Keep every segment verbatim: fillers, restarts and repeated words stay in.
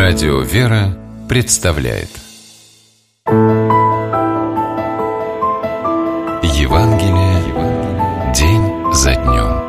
Радио «Вера» представляет Евангелие день за днем.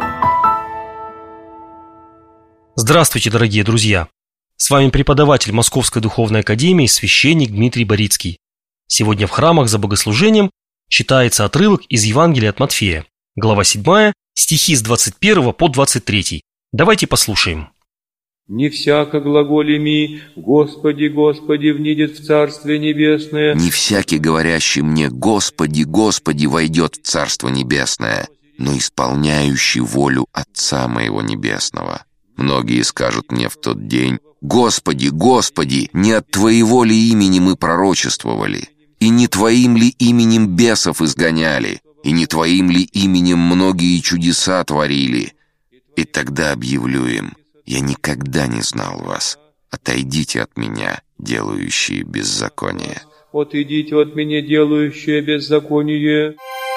Здравствуйте, дорогие друзья! С вами преподаватель Московской Духовной Академии, священник Дмитрий Борицкий. Сегодня в храмах за богослужением читается отрывок из Евангелия от Матфея, глава седьмая, стихи с двадцать первого по двадцать третий. Давайте послушаем. «Не всяко глаголи ми, Господи, Господи, внидет в Царствие Небесное». «Не всякий, говорящий мне, Господи, Господи, войдет в Царство Небесное, но исполняющий волю Отца моего Небесного. Многие скажут мне в тот день: Господи, Господи, не от Твоего ли имени мы пророчествовали? И не Твоим ли именем бесов изгоняли? И не Твоим ли именем многие чудеса творили? И тогда объявлю им: я никогда не знал вас. Отойдите от меня, делающие беззаконие». «Отойдите от меня, делающие беззаконие».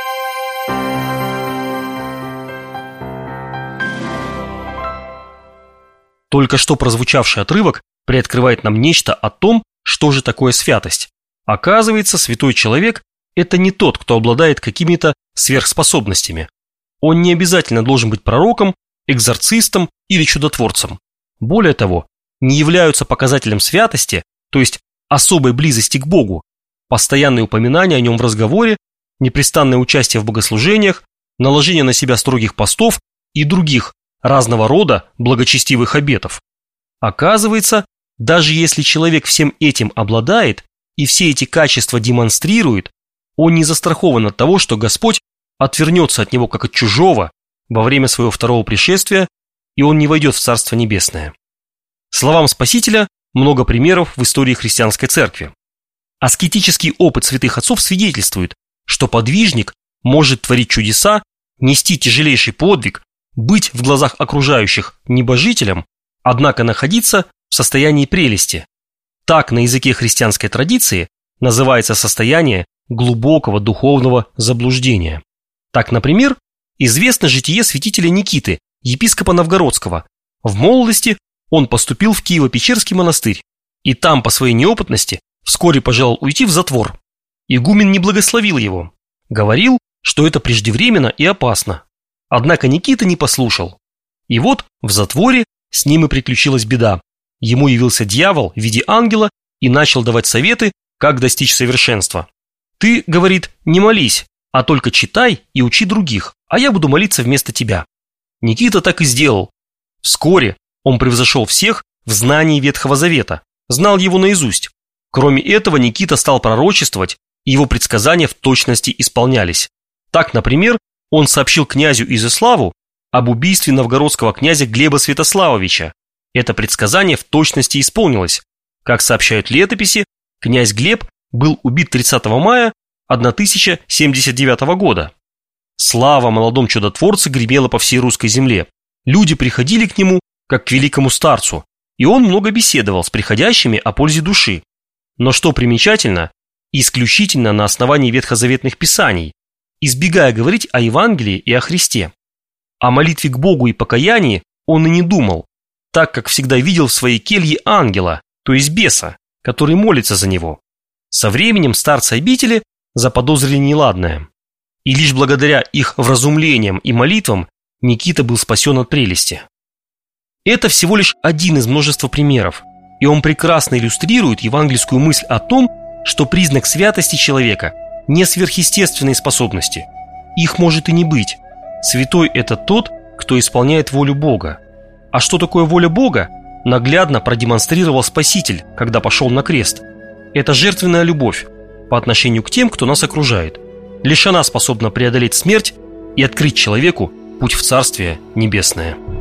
Только что прозвучавший отрывок приоткрывает нам нечто о том, что же такое святость. Оказывается, святой человек – это не тот, кто обладает какими-то сверхспособностями. Он не обязательно должен быть пророком, экзорцистом или чудотворцем. Более того, не являются показателем святости, то есть особой близости к Богу, постоянные упоминания о нем в разговоре, непрестанное участие в богослужениях, наложение на себя строгих постов и других разного рода благочестивых обетов. Оказывается, даже если человек всем этим обладает и все эти качества демонстрирует, он не застрахован от того, что Господь отвернется от него как от чужого во время своего второго пришествия, и он не войдет в Царство Небесное. Словам Спасителя много примеров в истории христианской церкви. Аскетический опыт святых отцов свидетельствует, что подвижник может творить чудеса, нести тяжелейший подвиг, быть в глазах окружающих небожителем, однако находиться в состоянии прелести. Так на языке христианской традиции называется состояние глубокого духовного заблуждения. Так, например, известно житие святителя Никиты, епископа Новгородского. В молодости он поступил в Киево-Печерский монастырь, и там по своей неопытности вскоре пожелал уйти в затвор. Игумен не благословил его, говорил, что это преждевременно и опасно. Однако Никита не послушал. И вот в затворе с ним и приключилась беда. Ему явился дьявол в виде ангела и начал давать советы, как достичь совершенства. «Ты, — говорит, — не молись, а только читай и учи других, а я буду молиться вместо тебя». Никита так и сделал. Вскоре он превзошел всех в знании Ветхого Завета, знал его наизусть. Кроме этого, Никита стал пророчествовать, и его предсказания в точности исполнялись. Так, например, он сообщил князю Изяславу об убийстве новгородского князя Глеба Святославовича. Это предсказание в точности исполнилось. Как сообщают летописи, князь Глеб был убит тридцатого мая тысяча семьдесят девятого года. Слава о молодом чудотворце гремела по всей русской земле. Люди приходили к нему, как к великому старцу, и он много беседовал с приходящими о пользе души. Но что примечательно, исключительно на основании ветхозаветных писаний, избегая говорить о Евангелии и о Христе. О молитве к Богу и покаянии он и не думал, так как всегда видел в своей келье ангела, то есть беса, который молится за него. Со временем старцы обители заподозрили неладное. И лишь благодаря их вразумлениям и молитвам Никита был спасен от прелести. Это всего лишь один из множества примеров, и он прекрасно иллюстрирует евангельскую мысль о том, что признак святости человека – не сверхъестественные способности. Их может и не быть. Святой – это тот, кто исполняет волю Бога. А что такое воля Бога, наглядно продемонстрировал Спаситель, когда пошел на крест. Это жертвенная любовь по отношению к тем, кто нас окружает. Лишь она способна преодолеть смерть и открыть человеку путь в Царствие Небесное.